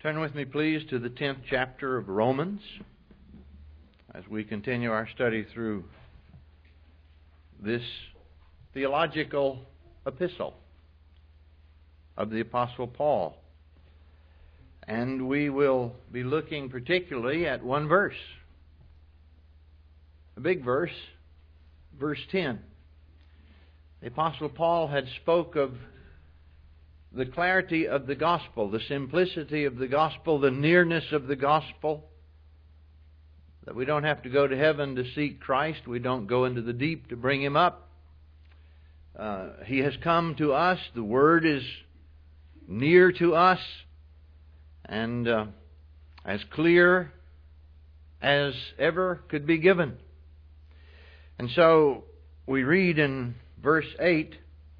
Turn with me, please, to the 10th chapter of Romans as we continue our study through this theological epistle of the Apostle Paul. And we will be looking particularly at one verse, a big verse, verse 10. The Apostle Paul had spoke of the clarity of the gospel, the simplicity of the gospel, the nearness of the gospel, that we don't have to go to heaven to seek Christ. We don't go into the deep to bring Him up. He has come to us. The Word is near to us and as clear as ever could be given. And so we read in verse 8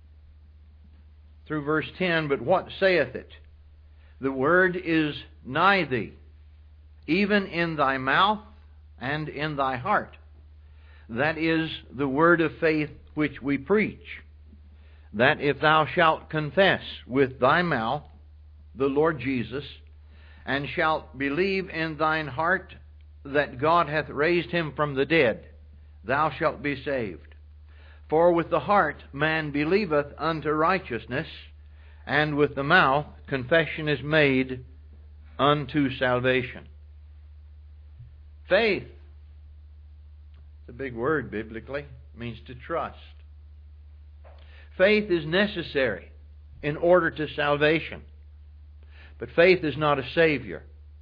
through verse 10, "But what saith it? The word is nigh thee, even in thy mouth and in thy heart. That is the word of faith which we preach, that if thou shalt confess with thy mouth the Lord Jesus, and shalt believe in thine heart that God hath raised Him from the dead, thou shalt be saved. For with the heart man believeth unto righteousness, and with the mouth confession is made unto salvation." Faith, it's a big word biblically. It means to trust. Faith is necessary in order to salvation. But faith is not a Savior.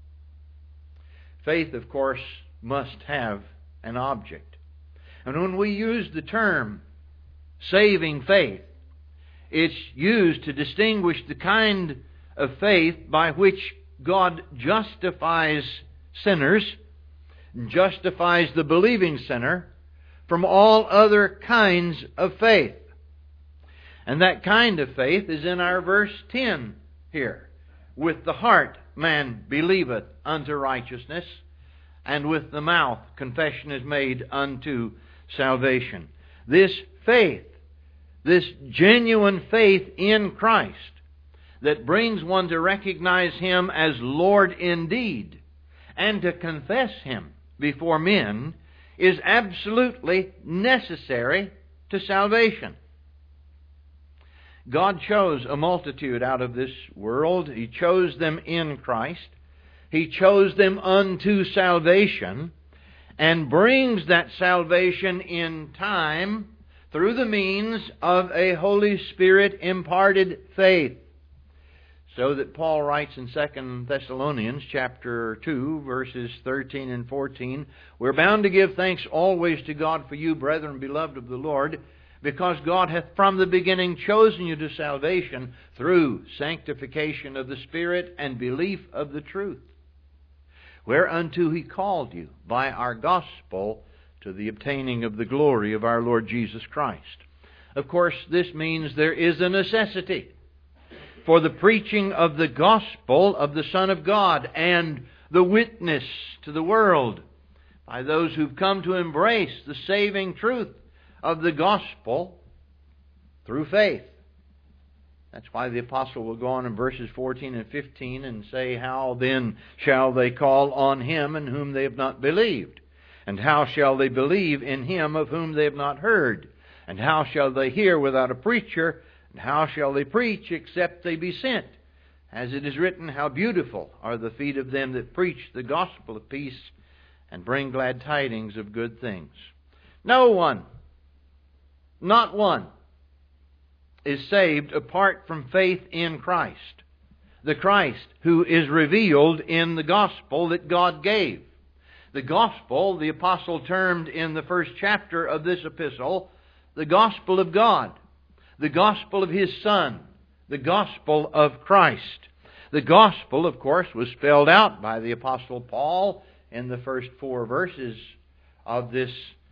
Faith, of course, must have an object. And when we use the term saving faith, it's used to distinguish the kind of faith by which God justifies sinners, justifies the believing sinner from all other kinds of faith. And that kind of faith is in our verse 10 here. With the heart man believeth unto righteousness, and with the mouth confession is made unto salvation. This faith, this genuine faith in Christ that brings one to recognize Him as Lord indeed and to confess Him before men, is absolutely necessary to salvation. God chose a multitude out of this world. He chose them in Christ. He chose them unto salvation, and brings that salvation in time through the means of a Holy Spirit imparted faith. So that Paul writes in 2 Thessalonians chapter 2, verses 13 and 14, "We're bound to give thanks always to God for you, brethren, beloved of the Lord, because God hath from the beginning chosen you to salvation through sanctification of the Spirit and belief of the truth, whereunto He called you by our gospel to the obtaining of the glory of our Lord Jesus Christ." Of course, this means there is a necessity for the preaching of the gospel of the Son of God and the witness to the world by those who've come to embrace the saving truth of the gospel through faith. That's why the apostle will go on in verses 14 and 15 and say, "How then shall they call on Him in whom they have not believed? And how shall they believe in Him of whom they have not heard? And how shall they hear without a preacher? And how shall they preach except they be sent? As it is written, how beautiful are the feet of them that preach the gospel of peace and bring glad tidings of good things." No one, not one, is saved apart from faith in Christ. The Christ who is revealed in the gospel that God gave. The gospel, the apostle termed in the first chapter of this epistle, the gospel of God. The gospel of His Son. The gospel of Christ. The gospel, of course, was spelled out by the apostle Paul in the first 4 verses of this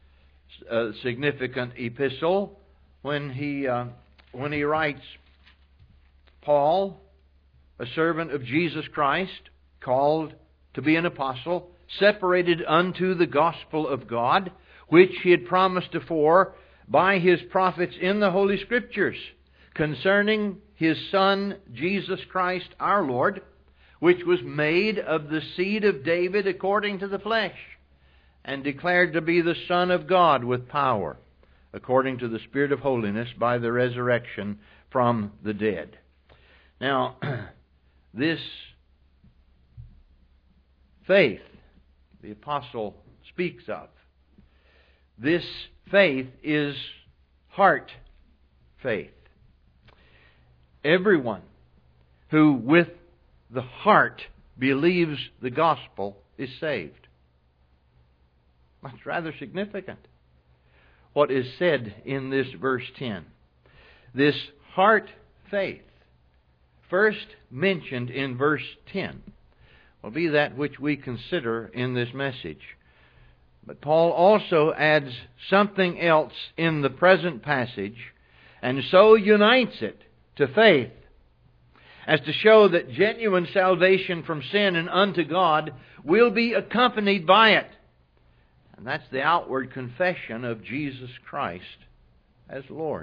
significant epistle when he writes, "Paul, a servant of Jesus Christ, called to be an apostle, separated unto the gospel of God, which He had promised afore by His prophets in the Holy Scriptures, concerning His Son, Jesus Christ our Lord, which was made of the seed of David according to the flesh, and declared to be the Son of God with power, according to the Spirit of holiness, by the resurrection from the dead. Now, this faith the apostle speaks of, this faith is heart faith. Everyone who with the heart believes the gospel is saved. That's rather significant, what is said in this verse 10. This heart faith, first mentioned in verse 10, will be that which we consider in this message. But Paul also adds something else in the present passage, and so unites it to faith, as to show that genuine salvation from sin and unto God will be accompanied by it. And that's the outward confession of Jesus Christ as Lord.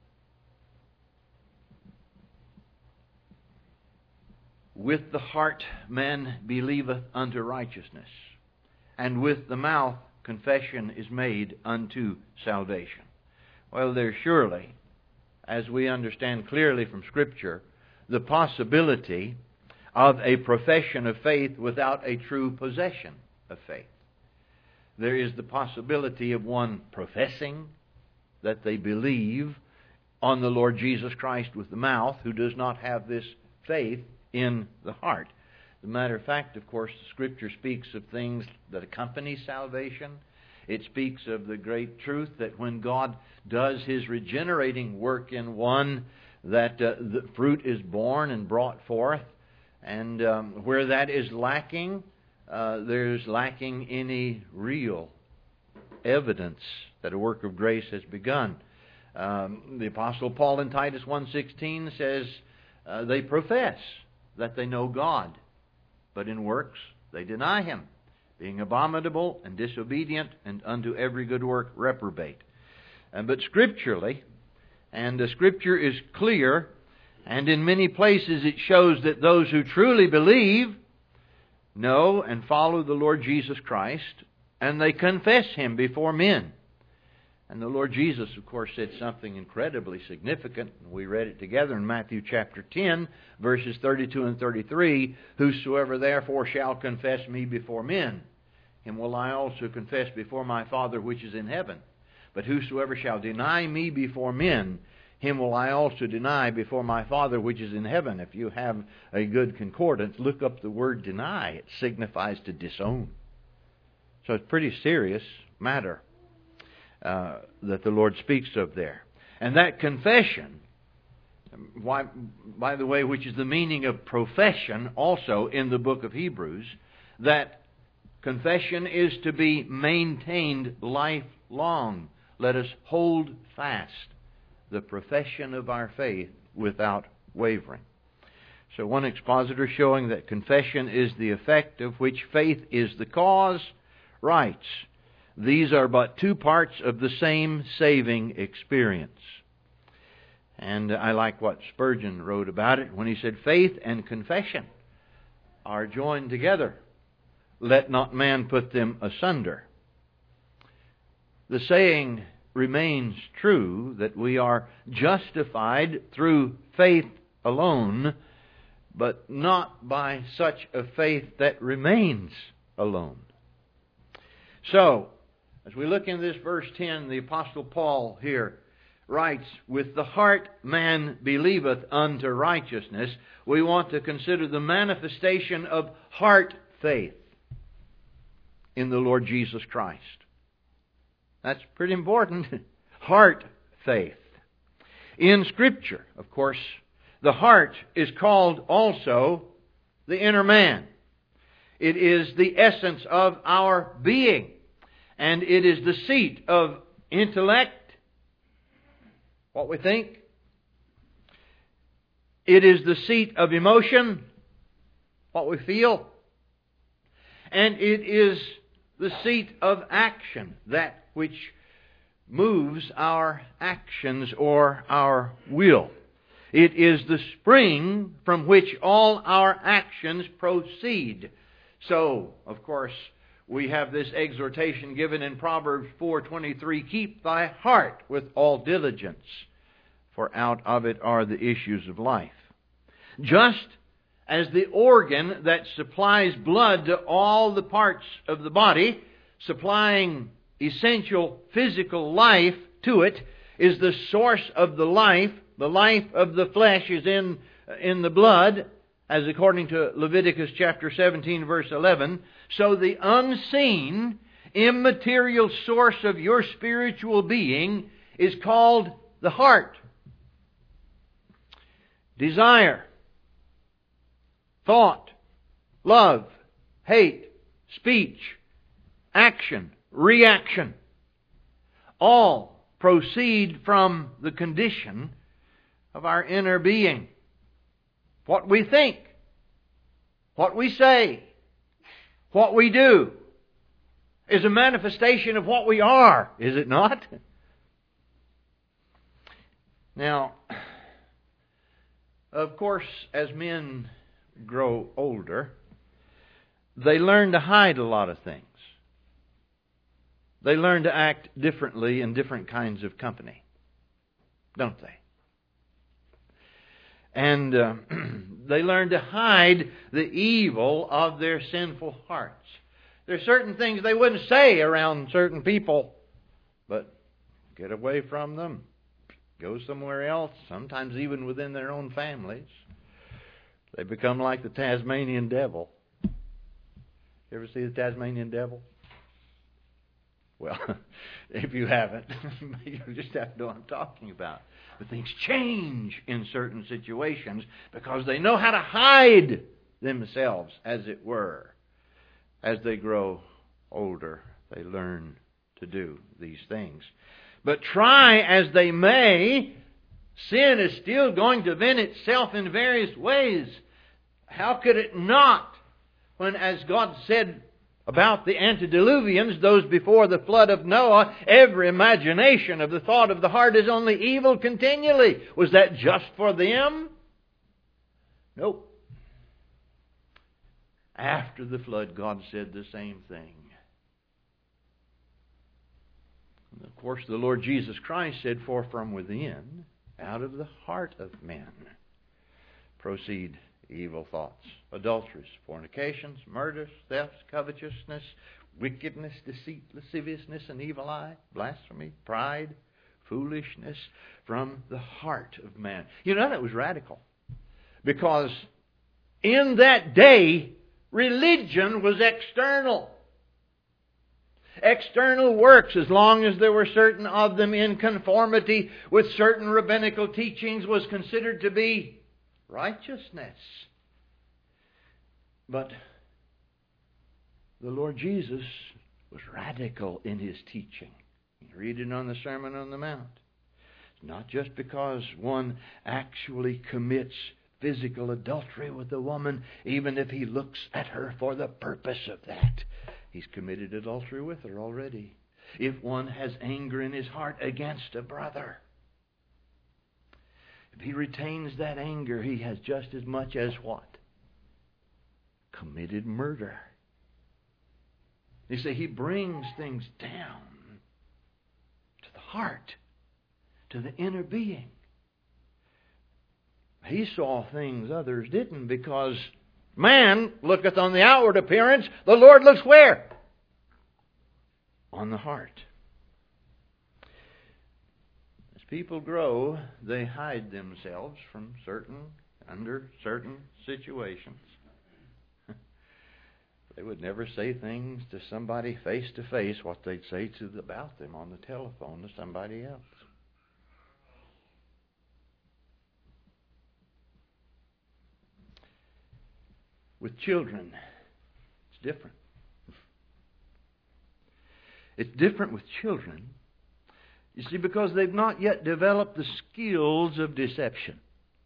With the heart man believeth unto righteousness, and with the mouth confession is made unto salvation. Well, there's surely, as we understand clearly from Scripture, the possibility of a profession of faith without a true possession of faith. There is the possibility of one professing that they believe on the Lord Jesus Christ with the mouth, who does not have this faith in the heart. As a matter of fact, of course, the Scripture speaks of things that accompany salvation. It speaks of the great truth that when God does His regenerating work in one, that the fruit is born and brought forth. And where that is lacking, there's lacking any real evidence that a work of grace has begun. The Apostle Paul in Titus 1:16 says, they profess that they know God, but in works they deny Him, being abominable and disobedient, and unto every good work reprobate. But scripturally, and the Scripture is clear, and in many places it shows that those who truly believe know and follow the Lord Jesus Christ, and they confess Him before men. And the Lord Jesus, of course, said something incredibly significant. We read it together in Matthew chapter 10, verses 32 and 33. Whosoever therefore shall confess me before men, him will I also confess before my Father which is in heaven. But whosoever shall deny me before men, him will I also deny before my Father which is in heaven. If you have a good concordance, look up the word deny. It signifies to disown. So it's a pretty serious matter that the Lord speaks of there. And that confession, by the way, which is the meaning of profession also in the book of Hebrews, that confession is to be maintained lifelong. Let us hold fast the profession of our faith without wavering. So one expositor, showing that confession is the effect of which faith is the cause, writes, these are but two parts of the same saving experience. And I like what Spurgeon wrote about it when he said, faith and confession are joined together. Let not man put them asunder. The saying remains true that we are justified through faith alone, but not by such a faith that remains alone. So, as we look in this verse 10, the Apostle Paul here writes, with the heart man believeth unto righteousness. We want to consider the manifestation of heart faith in the Lord Jesus Christ. That's pretty important. Heart faith. In Scripture, of course, the heart is called also the inner man. It is the essence of our being. And it is the seat of intellect, what we think. It is the seat of emotion, what we feel. And it is the seat of action, that which moves our actions or our will. It is the spring from which all our actions proceed. So, of course, we have this exhortation given in Proverbs 4:23, "Keep thy heart with all diligence, for out of it are the issues of life." Just as the organ that supplies blood to all the parts of the body, supplying essential physical life to it, is the source of the life of the flesh is in the blood, as according to Leviticus chapter 17, verse 11, so the unseen, immaterial source of your spiritual being is called the heart. Desire, thought, love, hate, speech, action, reaction, all proceed from the condition of our inner being. What we think, what we say, what we do is a manifestation of what we are, is it not? Now, of course, as men grow older, they learn to hide a lot of things. They learn to act differently in different kinds of company, don't they? And they learn to hide the evil of their sinful hearts. There are certain things they wouldn't say around certain people, but get away from them. Go somewhere else, sometimes even within their own families. They become like the Tasmanian devil. You ever see the Tasmanian devil? Well, if you haven't, you just have to know what I'm talking about. But things change in certain situations because they know how to hide themselves, as it were. As they grow older, they learn to do these things. But try as they may, sin is still going to vent itself in various ways. How could it not? When, as God said about the antediluvians, those before the flood of Noah, every imagination of the thought of the heart is only evil continually. Was that just for them? Nope. After the flood, God said the same thing. And of course, the Lord Jesus Christ said, "For from within, out of the heart of men, proceed evil thoughts, adulteries, fornications, murders, thefts, covetousness, wickedness, deceit, lasciviousness, and evil eye, blasphemy, pride, foolishness, from the heart of man." You know, that was radical. Because in that day, religion was external. External works, as long as there were certain of them in conformity with certain rabbinical teachings, was considered to be righteousness. But the Lord Jesus was radical in His teaching. You read it on the Sermon on the Mount. It's not just because one actually commits physical adultery with a woman, even if he looks at her for the purpose of that. He's committed adultery with her already. If one has anger in his heart against a brother, if he retains that anger, he has just as much as what? Committed murder. You see, he brings things down to the heart, to the inner being. He saw things others didn't, because man looketh on the outward appearance, the Lord looks where? On the heart. As people grow, they hide themselves from under certain situations. They would never say things to somebody face to face what they'd say about them on the telephone to somebody else. With children, it's different. It's different with children, you see, because they've not yet developed the skills of deception.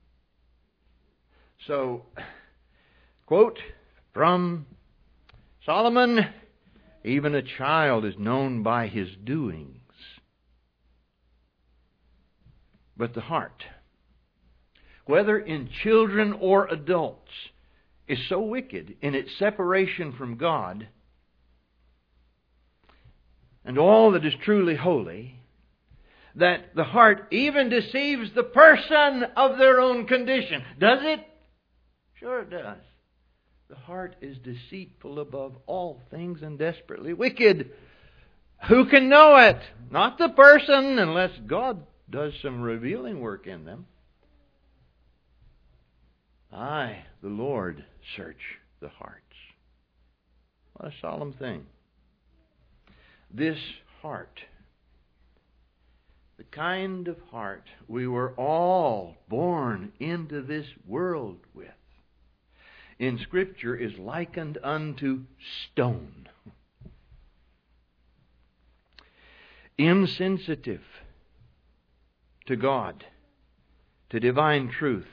So, quote from Solomon, "Even a child is known by his doings, but the heart whether in children or adults, is so wicked in its separation from God and all that is truly holy, that the heart even deceives the person of their own condition. Does it? Sure it does. The heart is deceitful above all things and desperately wicked. Who can know it? Not the person, unless God does some revealing work in them. I, the Lord, search the hearts. What a solemn thing. This heart, the kind of heart we were all born into this world with, in Scripture is likened unto stone. Insensitive to God, to divine truth.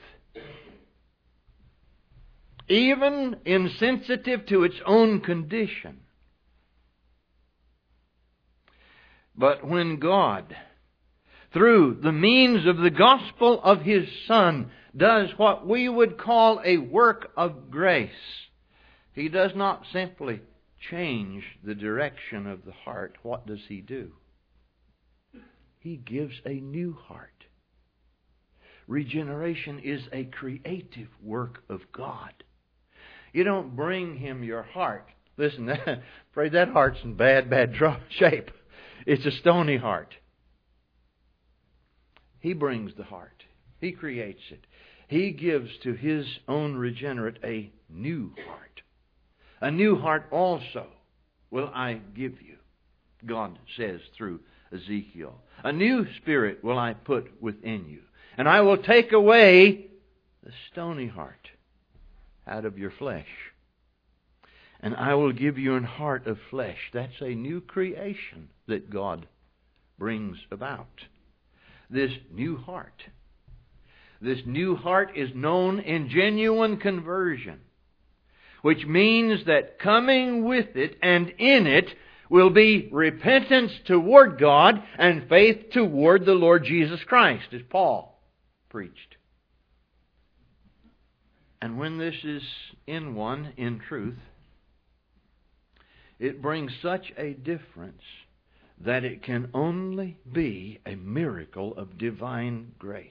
Even insensitive to its own condition. But when God, through the means of the gospel of His Son, does what we would call a work of grace, He does not simply change the direction of the heart. What does He do? He gives a new heart. Regeneration is a creative work of God. You don't bring Him your heart. Listen, afraid that heart's in bad shape. It's a stony heart. He brings the heart. He creates it. He gives to His own regenerate a new heart. A new heart also will I give you, God says through Ezekiel. A new spirit will I put within you. And I will take away the stony heart out of your flesh. And I will give you an heart of flesh. That's a new creation that God brings about. This new heart. This new heart is known in genuine conversion, which means that coming with it and in it will be repentance toward God and faith toward the Lord Jesus Christ, as Paul preached. And when this is in one, in truth, it brings such a difference that it can only be a miracle of divine grace.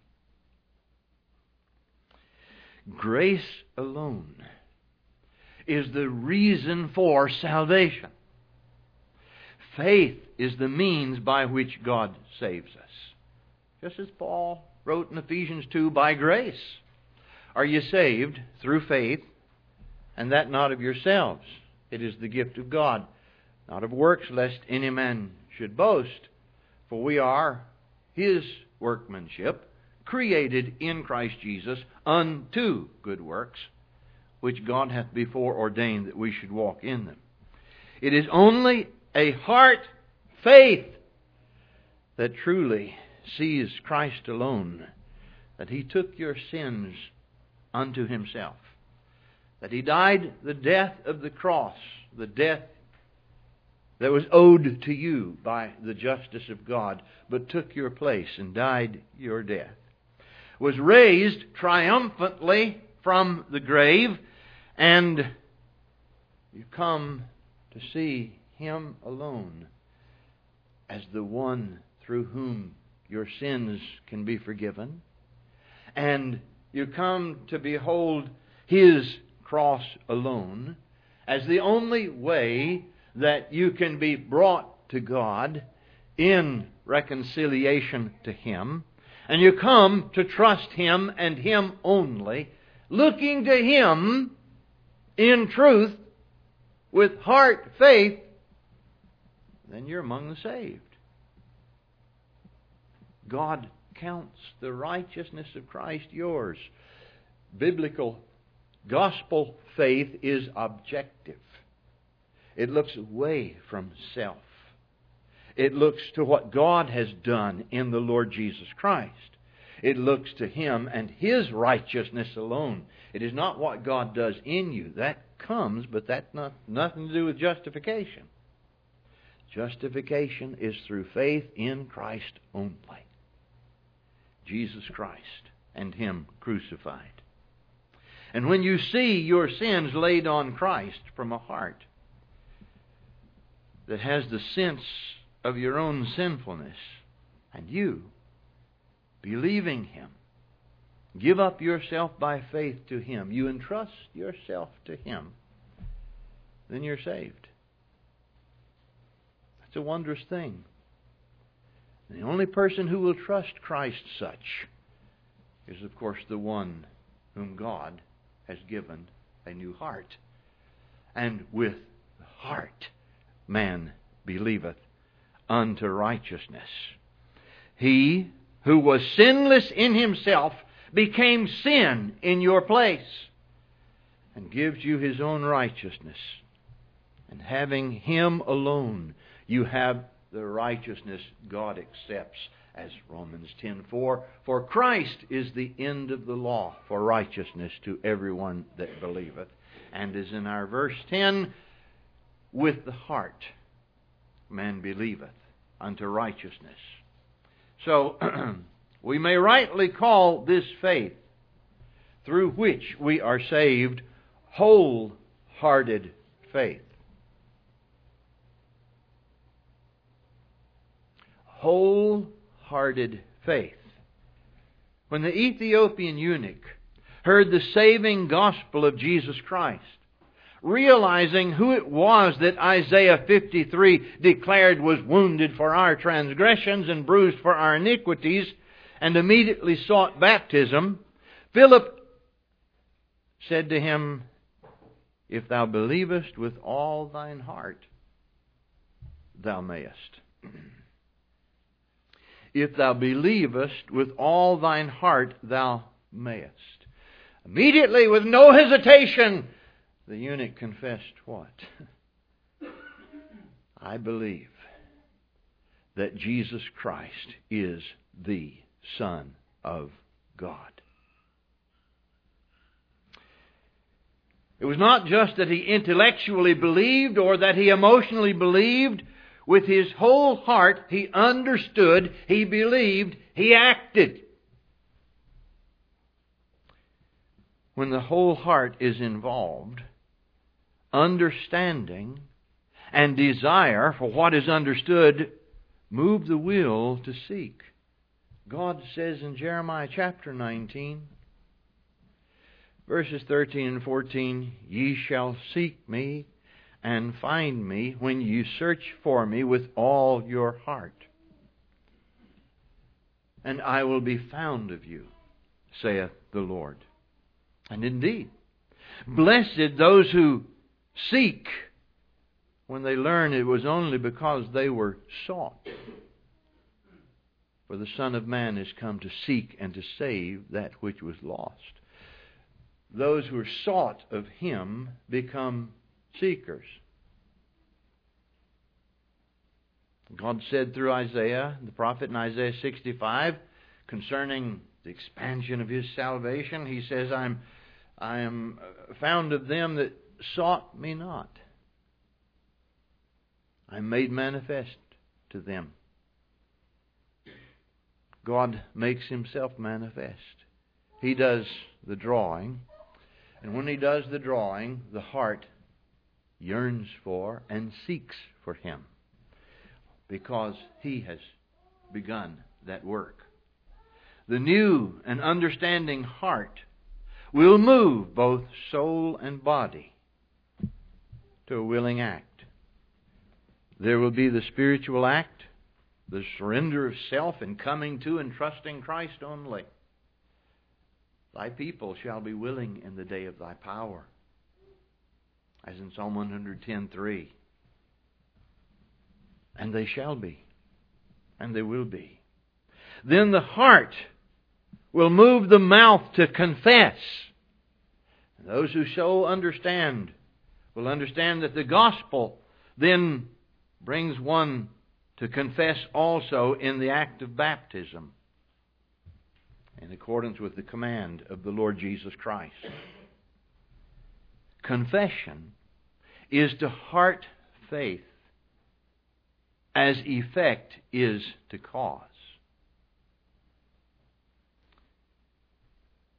Grace alone is the reason for salvation. Faith is the means by which God saves us. Just as Paul wrote in Ephesians 2, by grace are you saved through faith, and that not of yourselves. It is the gift of God, not of works, lest any man should boast. For we are His workmanship, created in Christ Jesus unto good works, which God hath before ordained that we should walk in them. It is only a heart faith that truly sees Christ alone, that He took your sins unto Himself, that He died the death of the cross, the death that was owed to you by the justice of God, but took your place and died your death, was raised triumphantly from the grave, and you come to see Him alone as the one through whom your sins can be forgiven, and you come to behold His cross alone as the only way that you can be brought to God in reconciliation to Him. And you come to trust Him and Him only, looking to Him in truth with heart faith, then you're among the saved. God counts the righteousness of Christ yours. Biblical gospel faith is objective. It looks away from self. It looks to what God has done in the Lord Jesus Christ. It looks to Him and His righteousness alone. It is not what God does in you. That comes, but that's nothing to do with justification. Justification is through faith in Christ only. Jesus Christ and Him crucified. And when you see your sins laid on Christ from a heart that has the sense of your own sinfulness, and you, believing Him, give up yourself by faith to Him, you entrust yourself to Him, then you're saved. That's a wondrous thing. The only person who will trust Christ such is, of course, the one whom God has given a new heart. And with the heart man believeth unto righteousness. He who was sinless in himself became sin in your place and gives you His own righteousness. And having Him alone, you have the righteousness God accepts, as Romans 10:4, for Christ is the end of the law for righteousness to everyone that believeth. And as in our verse 10, with the heart man believeth unto righteousness. So, we may rightly call this faith through which we are saved wholehearted faith. Wholehearted faith. When the Ethiopian eunuch heard the saving gospel of Jesus Christ, realizing who it was that Isaiah 53 declared was wounded for our transgressions and bruised for our iniquities, and immediately sought baptism, Philip said to him, If thou believest with all thine heart, thou mayest. If thou believest with all thine heart, thou mayest. Immediately, with no hesitation, the eunuch confessed what? I believe that Jesus Christ is the Son of God. It was not just that he intellectually believed or that he emotionally believed. With his whole heart, he understood, he believed, he acted. When the whole heart is involved, understanding and desire for what is understood move the will to seek. God says in Jeremiah chapter 19, verses 13 and 14, Ye shall seek me and find me when you search for me with all your heart. And I will be found of you, saith the Lord. And indeed, blessed those who seek when they learn it was only because they were sought. For the Son of Man is come to seek and to save that which was lost. Those who are sought of Him become seekers. God said through Isaiah, the prophet in Isaiah 65, concerning the expansion of His salvation, He says, I am found of them that sought me not. I made manifest to them. God makes Himself manifest. He does the drawing. And when He does the drawing, the heart yearns for and seeks for Him, because He has begun that work. The new and understanding heart will move both soul and body to a willing act. There will be the spiritual act, the surrender of self and coming to and trusting Christ only. Thy people shall be willing in the day of Thy power, as in Psalm 110:3. And they shall be, and they will be. Then the heart will move the mouth to confess. And those who so understand will understand that the gospel then brings one to confess also in the act of baptism, in accordance with the command of the Lord Jesus Christ. Confession is to heart faith as effect is to cause.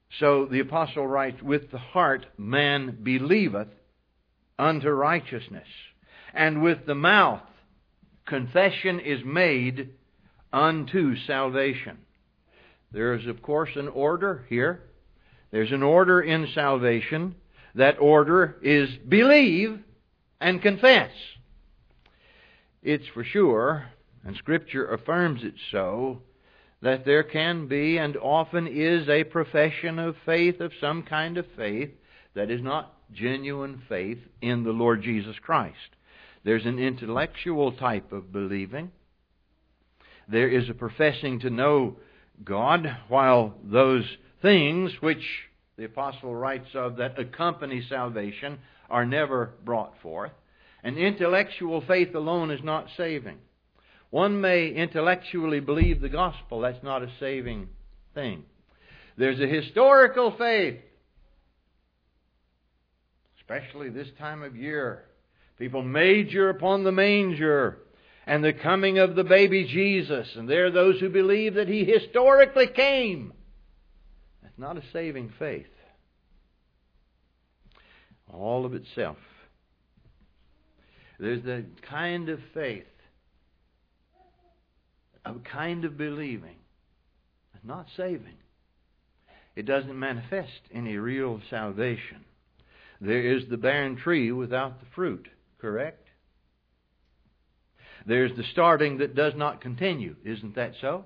So the apostle writes, with the heart man believeth unto righteousness, and with the mouth confession is made unto salvation. There is, of course, an order here. There's an order in salvation. That order is believe and confess. It's for sure, and Scripture affirms it so, that there can be and often is a profession of faith, of some kind of faith, that is not genuine faith in the Lord Jesus Christ. There's an intellectual type of believing. There is a professing to know God, while those things which the apostle writes of that accompany salvation are never brought forth. And intellectual faith alone is not saving. One may intellectually believe the gospel. That's not a saving thing. There's a historical faith, especially this time of year. People major upon the manger and the coming of the baby Jesus. And there are those who believe that He historically came. That's not a saving faith. All of itself. There's the kind of faith, a kind of believing, but not saving. It doesn't manifest any real salvation. There is the barren tree without the fruit, correct? There's the starting that does not continue. Isn't that so?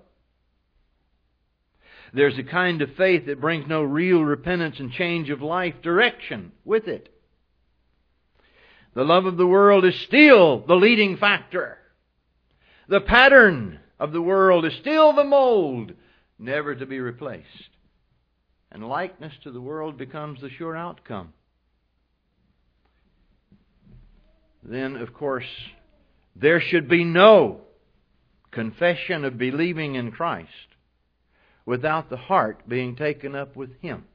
There's a kind of faith that brings no real repentance and change of life direction with it. The love of the world is still the leading factor. The pattern of the world is still the mold, never to be replaced. And likeness to the world becomes the sure outcome. Then, of course, there should be no confession of believing in Christ without the heart being taken up with Him.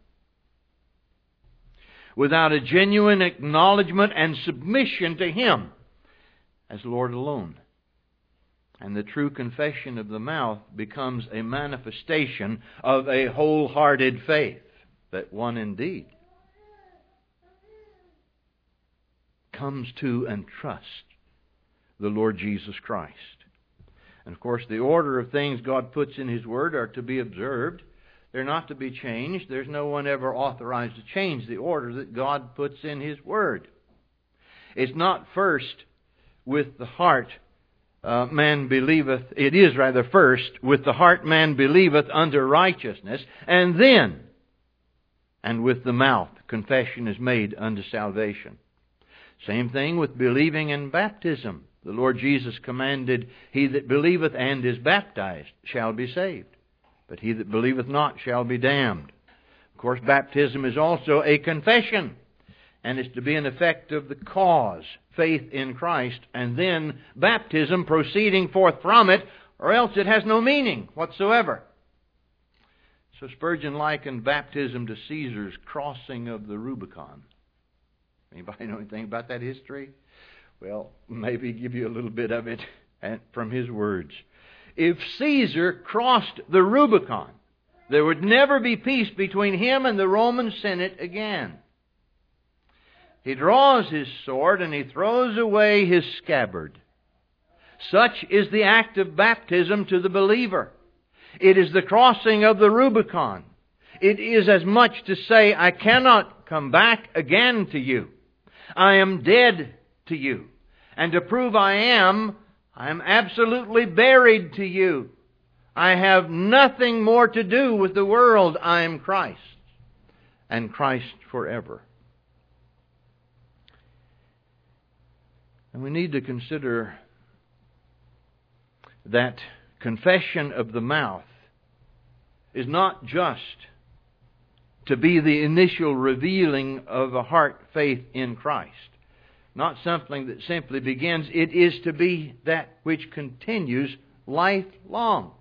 Without a genuine acknowledgement and submission to Him as Lord alone. And the true confession of the mouth becomes a manifestation of a wholehearted faith, that one indeed comes to and trusts the Lord Jesus Christ. And of course, the order of things God puts in His Word are to be observed. They're not to be changed. There's no one ever authorized to change the order that God puts in His Word. It's not first with the heart man believeth. It is rather first with the heart man believeth unto righteousness, and then, and with the mouth, confession is made unto salvation. Same thing with believing in baptism. The Lord Jesus commanded, he that believeth and is baptized shall be saved. But he that believeth not shall be damned. Of course, baptism is also a confession, and is to be an effect of the cause, faith in Christ, and then baptism proceeding forth from it, or else it has no meaning whatsoever. So Spurgeon likened baptism to Caesar's crossing of the Rubicon. Anybody know anything about that history? Well, maybe give you a little bit of it from his words. If Caesar crossed the Rubicon, there would never be peace between him and the Roman Senate again. He draws his sword and he throws away his scabbard. Such is the act of baptism to the believer. It is the crossing of the Rubicon. It is as much to say, I cannot come back again to you. I am dead to you. And to prove I am absolutely buried to you. I have nothing more to do with the world. I am Christ, and Christ forever. And we need to consider that confession of the mouth is not just to be the initial revealing of a heart faith in Christ. Not something that simply begins. It is to be that which continues lifelong.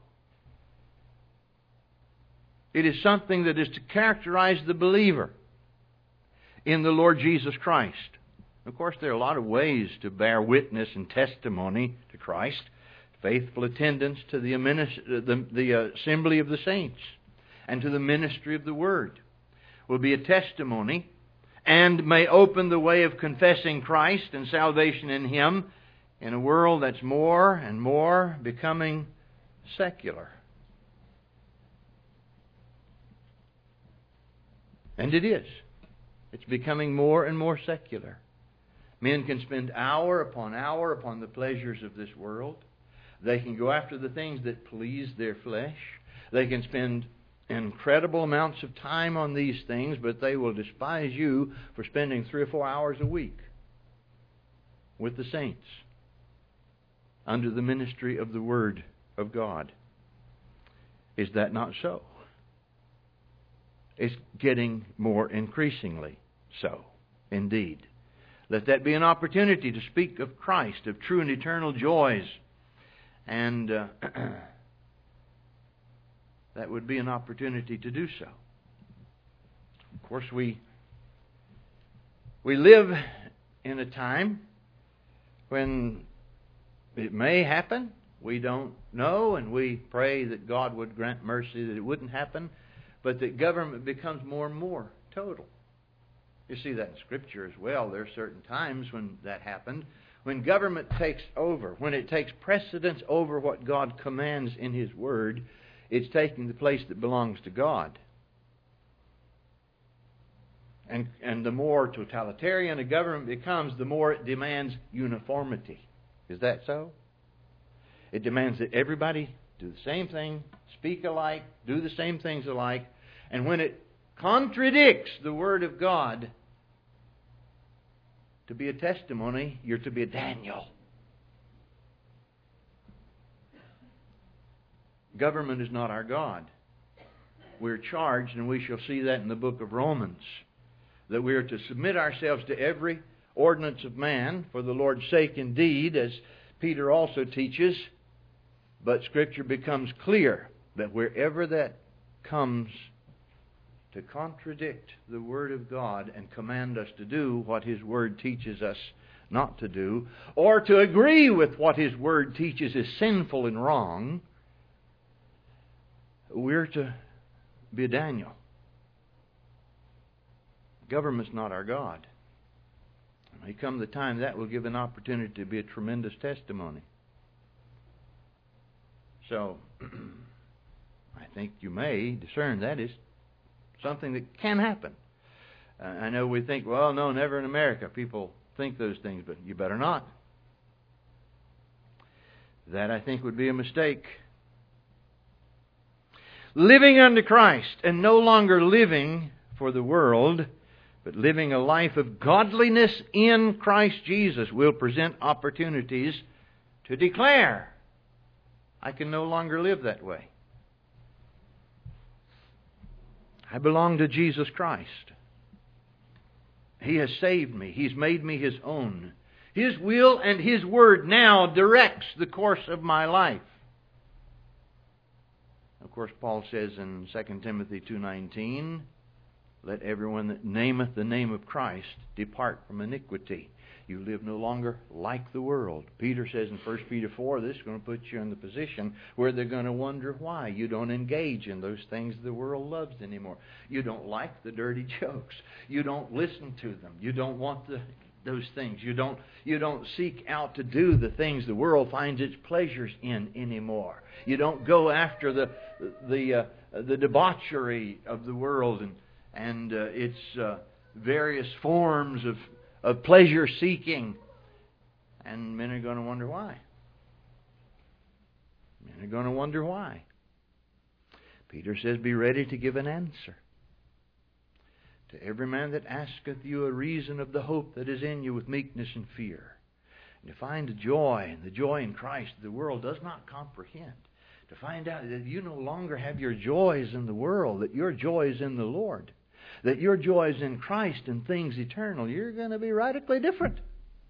It is something that is to characterize the believer in the Lord Jesus Christ. Of course, there are a lot of ways to bear witness and testimony to Christ. Faithful attendance to the assembly of the saints and to the ministry of the Word. will be a testimony and may open the way of confessing Christ and salvation in Him in a world that's more and more becoming secular. And it is. It's becoming more and more secular. Men can spend hour upon the pleasures of this world. They can go after the things that please their flesh. They can spend incredible amounts of time on these things, but they will despise you for spending 3 or 4 hours a week with the saints under the ministry of the Word of God. Is that not so? It's getting more increasingly so, indeed. Let that be an opportunity to speak of Christ, of true and eternal joys. And that would be an opportunity to do so. Of course, we live in a time when it may happen. We don't know, and we pray that God would grant mercy that it wouldn't happen, but that government becomes more and more total. You see that in Scripture as well. There are certain times when that happened, when government takes over, when it takes precedence over what God commands in His Word. It's taking the place that belongs to God. And the more totalitarian a government becomes, the more it demands uniformity. Is that so? It demands that everybody do the same thing, speak alike, do the same things alike. And when it contradicts the Word of God, to be a testimony, you're to be a Daniel. Government is not our God. We're charged, and we shall see that in the book of Romans, that we are to submit ourselves to every ordinance of man for the Lord's sake indeed, as Peter also teaches. But Scripture becomes clear that wherever that comes to contradict the Word of God and command us to do what His Word teaches us not to do, or to agree with what His Word teaches is sinful and wrong, we're to be a Daniel. Government's not our God. There may come the time that will give an opportunity to be a tremendous testimony. So, I think you may discern that is something that can happen. I know we think, well, no, never in America. People think those things, but you better not. That, I think, would be a mistake. Living unto Christ, and no longer living for the world, but living a life of godliness in Christ Jesus, will present opportunities to declare, I can no longer live that way. I belong to Jesus Christ. He has saved me. He's made me His own. His will and His Word now directs the course of my life. Of course, Paul says in 2 Timothy 2:19, let everyone that nameth the name of Christ depart from iniquity. You live no longer like the world. Peter says in 1 Peter 4, this is going to put you in the position where they're going to wonder why you don't engage in those things the world loves anymore. You don't like the dirty jokes. You don't listen to them. You don't want those things. You don't seek out to do the things the world finds its pleasures in anymore. You don't go after the debauchery of the world and its various forms of pleasure seeking. And men are going to wonder why. Men are going to wonder why. Peter says, be ready to give an answer. To every man that asketh you a reason of the hope that is in you with meekness and fear. And to find a joy, and the joy in Christ the world does not comprehend. To find out that you no longer have your joys in the world, that your joy is in the Lord. That your joy is in Christ and things eternal. You're going to be radically different.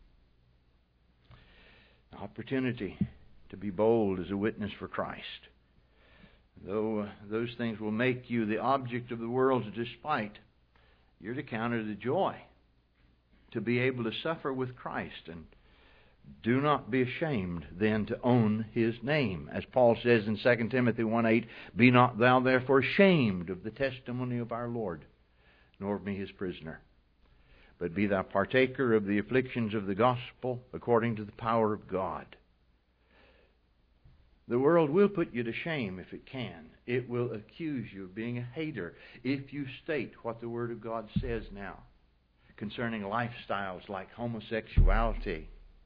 Opportunity to be bold as a witness for Christ. Though those things will make you the object of the world's despite, you're to count it a joy to be able to suffer with Christ. And do not be ashamed then to own His name. As Paul says in 2 Timothy 1:8, be not thou therefore ashamed of the testimony of our Lord, nor me his prisoner. But be thou partaker of the afflictions of the gospel according to the power of God. The world will put you to shame if it can. It will accuse you of being a hater if you state what the Word of God says now concerning lifestyles like homosexuality,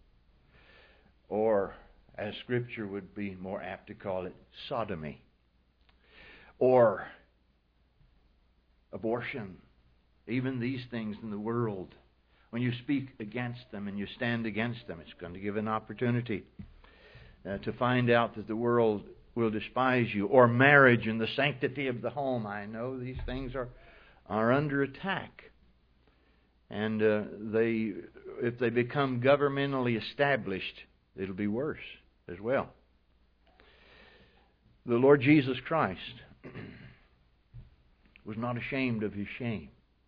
or, as Scripture would be more apt to call it, sodomy, or abortion. Even these things in the world, when you speak against them and you stand against them, it's going to give an opportunity to find out that the world will despise you. Or marriage and the sanctity of the home. I know these things are under attack. And if they become governmentally established, it'll be worse as well. The Lord Jesus Christ was not ashamed of His shame.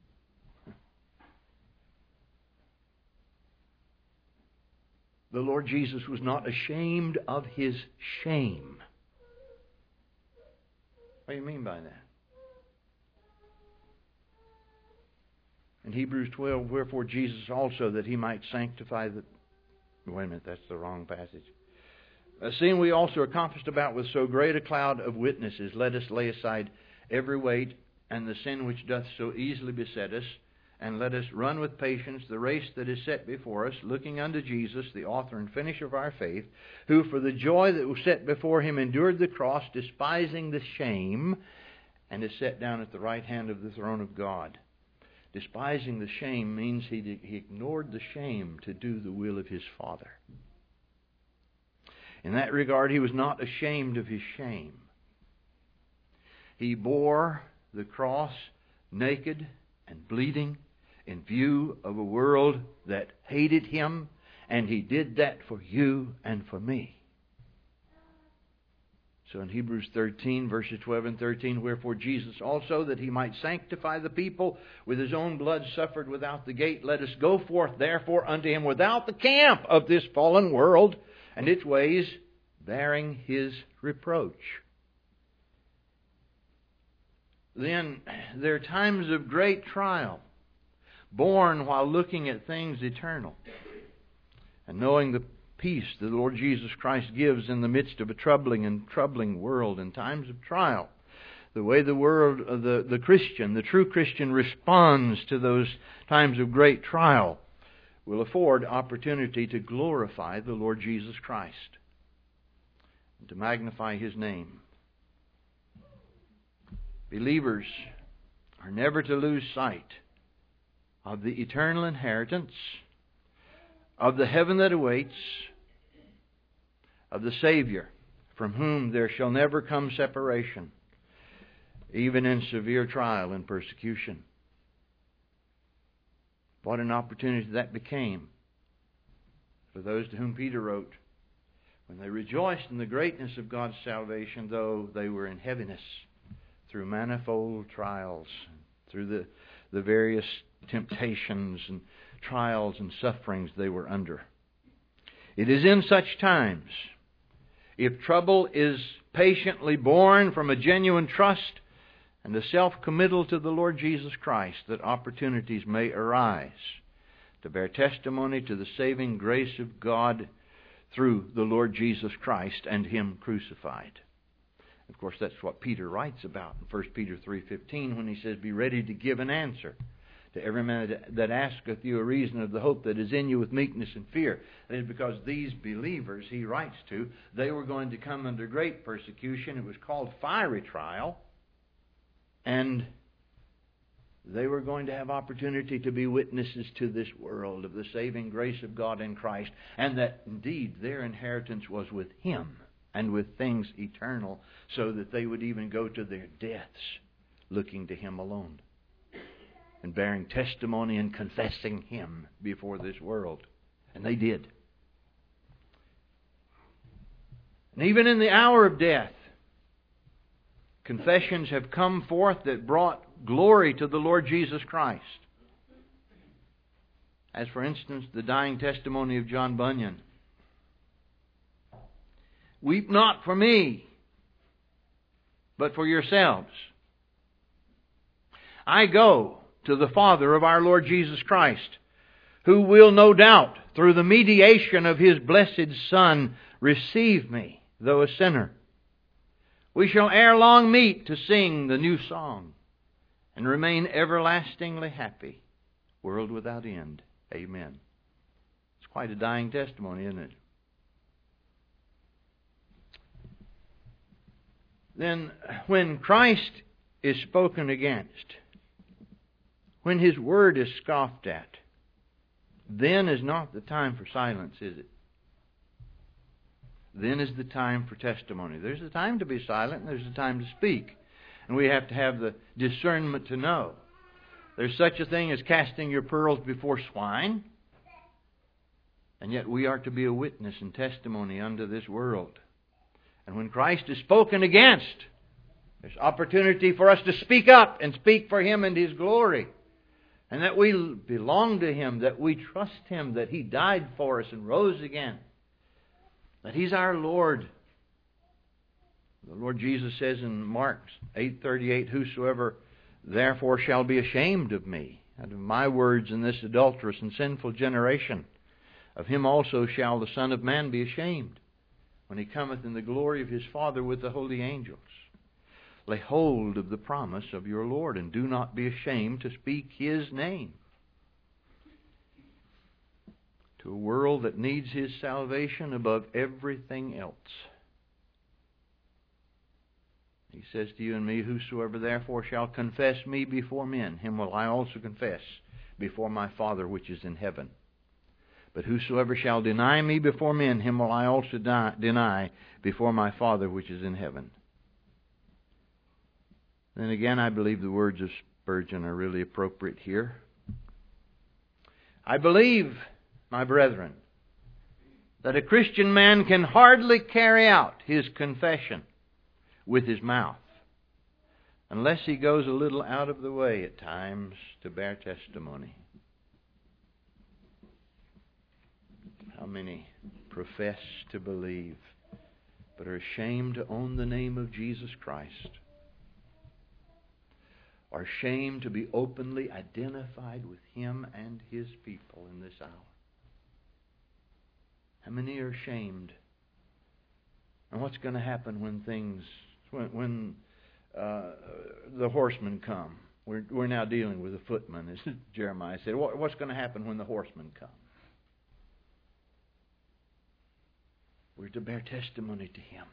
The Lord Jesus was not ashamed of His shame. What do you mean by that? In Hebrews 12, wherefore Jesus also, that He might sanctify the... Wait a minute, that's the wrong passage. Seeing we also are compassed about with so great a cloud of witnesses, let us lay aside every weight and the sin which doth so easily beset us, and let us run with patience the race that is set before us, looking unto Jesus, the author and finisher of our faith, who for the joy that was set before Him endured the cross, despising the shame, and is set down at the right hand of the throne of God. Despising the shame means he ignored the shame to do the will of His Father. In that regard, He was not ashamed of His shame. He bore the cross naked and bleeding in view of a world that hated Him, and He did that for you and for me. So in Hebrews 13, verses 12 and 13, wherefore Jesus also, that He might sanctify the people, with His own blood suffered without the gate, let us go forth therefore unto Him without the camp of this fallen world and its ways, bearing His reproach. Then there are times of great trial, born while looking at things eternal, and knowing the peace that the Lord Jesus Christ gives in the midst of a troubling world in times of trial. The way the world, the Christian, the true Christian, responds to those times of great trial will afford opportunity to glorify the Lord Jesus Christ and to magnify His name. Believers are never to lose sight of the eternal inheritance, of the heaven that awaits, of the Savior, from whom there shall never come separation, even in severe trial and persecution. What an opportunity that became for those to whom Peter wrote, when they rejoiced in the greatness of God's salvation, though they were in heaviness through manifold trials, through the various temptations and trials and sufferings they were under. It is in such times, if trouble is patiently borne from a genuine trust and a self-committal to the Lord Jesus Christ, that opportunities may arise to bear testimony to the saving grace of God through the Lord Jesus Christ and Him crucified. Of course, that's what Peter writes about in 1 Peter 3:15 when he says, be ready to give an answer to every man that asketh you a reason of the hope that is in you with meekness and fear. That is because these believers he writes to, they were going to come under great persecution. It was called fiery trial. And they were going to have opportunity to be witnesses to this world of the saving grace of God in Christ, and that indeed their inheritance was with Him and with things eternal, so that they would even go to their deaths looking to Him alone and bearing testimony and confessing Him before this world. And they did. And even in the hour of death, confessions have come forth that brought glory to the Lord Jesus Christ. As for instance, the dying testimony of John Bunyan. Weep not for me, but for yourselves. I go to the Father of our Lord Jesus Christ, who will no doubt, through the mediation of His blessed Son, receive me, though a sinner. We shall ere long meet to sing the new song and remain everlastingly happy, world without end. Amen. It's quite a dying testimony, isn't it? Then, when Christ is spoken against, when His Word is scoffed at, then is not the time for silence, is it? Then is the time for testimony. There's a time to be silent and there's a time to speak. And we have to have the discernment to know. There's such a thing as casting your pearls before swine. And yet we are to be a witness and testimony unto this world. And when Christ is spoken against, there's opportunity for us to speak up and speak for Him and His glory. And that we belong to Him, that we trust Him, that He died for us and rose again. That He's our Lord. The Lord Jesus says in Mark 8:38, "Whosoever therefore shall be ashamed of me, and of my words in this adulterous and sinful generation, of him also shall the Son of Man be ashamed, when He cometh in the glory of His Father with the holy angels. Lay hold of the promise of your Lord, and do not be ashamed to speak His name." To a world that needs His salvation above everything else. He says to you and me, "Whosoever therefore shall confess me before men, him will I also confess before my Father which is in heaven. But whosoever shall deny me before men, him will I also deny before my Father which is in heaven." Then again, I believe the words of Spurgeon are really appropriate here. I believe, my brethren, that a Christian man can hardly carry out his confession with his mouth unless he goes a little out of the way at times to bear testimony. How many profess to believe but are ashamed to own the name of Jesus Christ, are ashamed to be openly identified with Him and His people in this hour? How many are ashamed? And what's going to happen when the horsemen come? We're now dealing with the footmen, as Jeremiah said. What's going to happen when the horsemen come? We're to bear testimony to Him.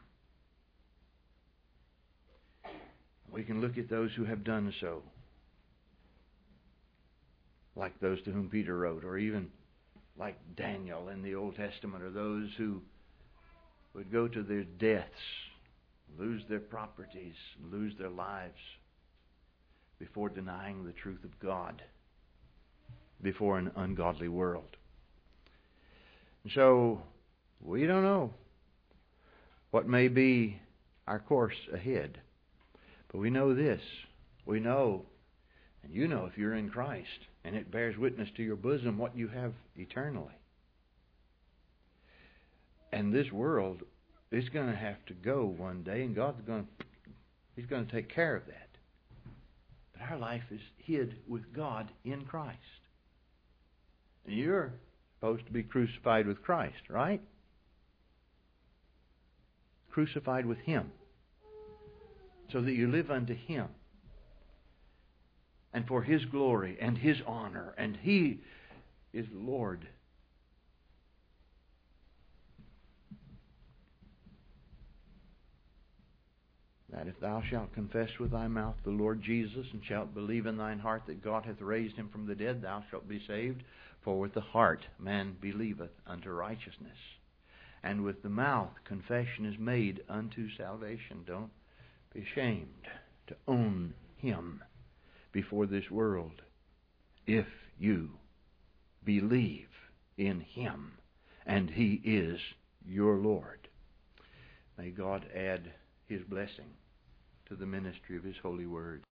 We can look at those who have done so, like those to whom Peter wrote, or even like Daniel in the Old Testament, or those who would go to their deaths, lose their properties, lose their lives before denying the truth of God before an ungodly world. And so, we don't know what may be our course ahead. But we know this. We know, and you know if you're in Christ, and it bears witness to your bosom what you have eternally. And this world is going to have to go one day, and He's going to take care of that. But our life is hid with God in Christ. And you're supposed to be crucified with Christ, right? Crucified with Him, so that you live unto Him, and for His glory and His honor, and He is Lord. That if thou shalt confess with thy mouth the Lord Jesus, and shalt believe in thine heart that God hath raised Him from the dead, thou shalt be saved. For with the heart man believeth unto righteousness, and with the mouth confession is made unto salvation. Don't be ashamed to own Him before this world if you believe in Him and He is your Lord. May God add His blessing to the ministry of His holy word.